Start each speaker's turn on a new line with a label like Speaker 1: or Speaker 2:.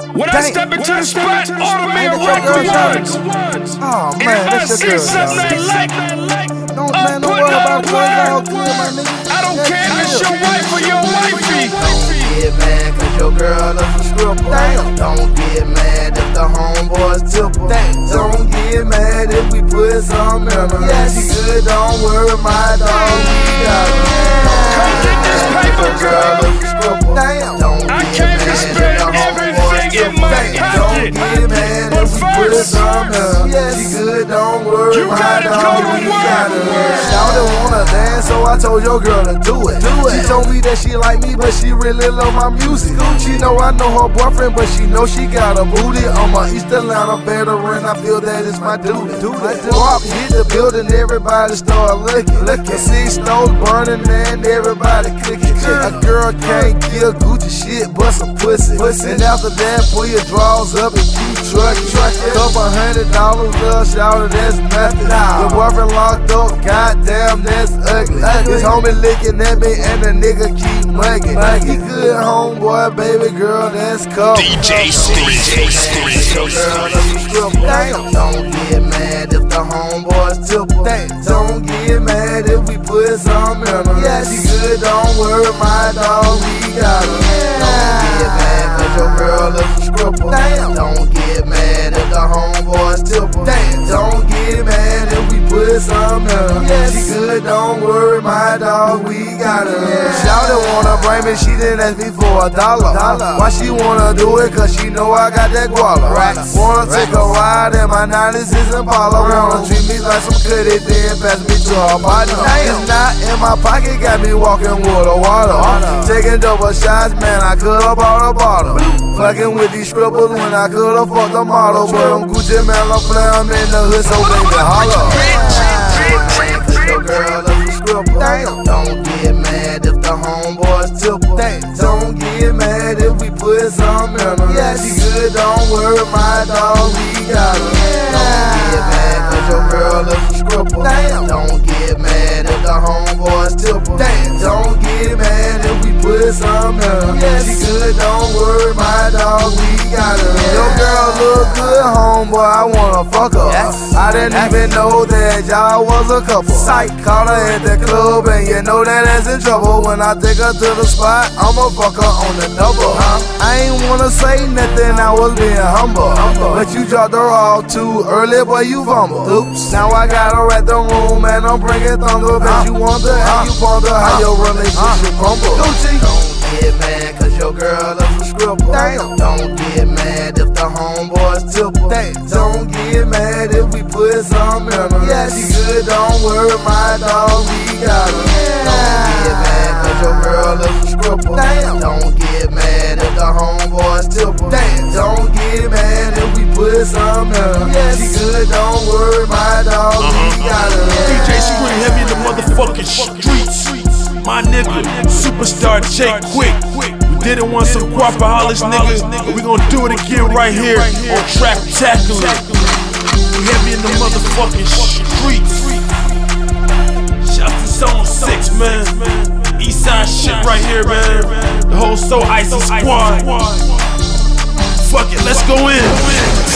Speaker 1: When I step into the spot, order me a record once.
Speaker 2: Oh
Speaker 1: And
Speaker 2: man,
Speaker 1: if I
Speaker 2: that's
Speaker 1: see
Speaker 2: your girl.
Speaker 1: something I like,
Speaker 2: Don't
Speaker 1: I'm
Speaker 2: worry
Speaker 1: putting
Speaker 2: about
Speaker 1: on
Speaker 2: it.
Speaker 1: word.
Speaker 2: Good, my nigga.
Speaker 1: I don't care if it's your wife or your wifey.
Speaker 3: Don't get mad cause your girl is a stripper.
Speaker 2: Damn.
Speaker 3: Don't get mad if the homeboys tipper. Don't get mad if we put some in her.
Speaker 2: Yes.
Speaker 3: She good, don't worry, my dog, we got her.
Speaker 1: Come get this paper,
Speaker 3: Your girl
Speaker 1: girl.
Speaker 3: is a stripper.
Speaker 2: Damn.
Speaker 3: Don't
Speaker 1: I
Speaker 3: get
Speaker 1: came to
Speaker 3: mad
Speaker 1: spend
Speaker 3: if the homeboys
Speaker 1: everything in my
Speaker 3: tipper. Don't
Speaker 1: pocket.
Speaker 3: get mad
Speaker 1: But
Speaker 3: if we put
Speaker 1: first,
Speaker 3: some in her.
Speaker 2: yes.
Speaker 3: She good, don't worry,
Speaker 1: You
Speaker 3: my
Speaker 1: gotta
Speaker 3: dog,
Speaker 1: go to
Speaker 3: we
Speaker 1: work.
Speaker 3: got her. Shawty wanna dance, so I told your girl to do it. She told me that she like me, but she really love my music. She know I know her boyfriend, but she know she got a booty. I'm a East Atlanta veteran, I feel that it's my duty. Walk, hit the building, everybody start looking. 6 stoves burning, and everybody clicking. A girl can't give Gucci shit, but some pussy. And after that, pull your drawers up and keep trucking. Couple $100, little shawty, that's nothing. Your boyfriend locked up, goddamn, that's ugly. His homie licking at me, and the nigga keep mugging. He good homeboy, baby girl, that's cool.
Speaker 4: DJ
Speaker 3: Damn. Don't get mad if the homeboys tipper. Don't get mad if we put some in her.
Speaker 2: Yes.
Speaker 3: She good, don't worry, my dog, we got her. Don't get mad cause your girl is a stripper.
Speaker 2: Damn.
Speaker 3: Don't get mad if the homeboys tipper. Don't get mad if we put some in her.
Speaker 2: Yes.
Speaker 3: She good, don't worry, my dog, we got her. Shawty wanna bring me, she didn't ask me for $1. Why she wanna do it? Cause she know I got that guala. Wanna take a ride in my 96 Impala. Wanna treat me like some goodie, then pass me to her partner. It's not in my pocket, got me walking with a water. Taking double shots, man, I could've bought a bottle. Fucking with these strippers when I could've fucked the model. But I'm Gucci, man, I'm playing, I'm in the hood, so baby, holla. Your girl is a stripper. Don't get mad if the homeboys tipper. Don't get mad if we put some in her.
Speaker 2: Yes.
Speaker 3: She good, don't worry, my dog, we got her. Don't get mad cause your girl is a stripper. Don't get mad if the homeboys tipper. Don't get mad if we put some in her.
Speaker 2: Yes.
Speaker 3: She good, don't worry, my dog, we got her. Your girl look good, homeboy, I wanna fuck her. I didn't even know that y'all was a couple. Caught her at the club and you know that ass in trouble. When I take her to the spot, I'ma fuck her on the double. I ain't wanna say nothing, I was being humble. But you dropped her off too early, boy, you fumble. Oops. Now I got her at the room and I'm bringing thunder. Bet you wonder how you ponder how your relationship crumble. Don't get mad cause your girl is a stripper. Don't get mad if the homeboys tipper. Don't get mad if we put some in her.
Speaker 2: Yes.
Speaker 3: She good, don't worry, my dog, we got her. Don't get mad cause your girl is a stripper. Don't get mad if the homeboys tipper. Don't get mad if we put some in her.
Speaker 2: Yes.
Speaker 3: She good, don't worry, my dog, we got her.
Speaker 5: DJ Scream heavy in the motherfucking streets. My nigga, superstar Jake Quick. We did it once some Guapaholics, nigga, and we gon' do it again right here on Tracktacular. We heavy in the motherfucking streets. Shout to Zone 6, man. Eastside shit right here, man. The whole So Icy squad. Fuck it, let's go in.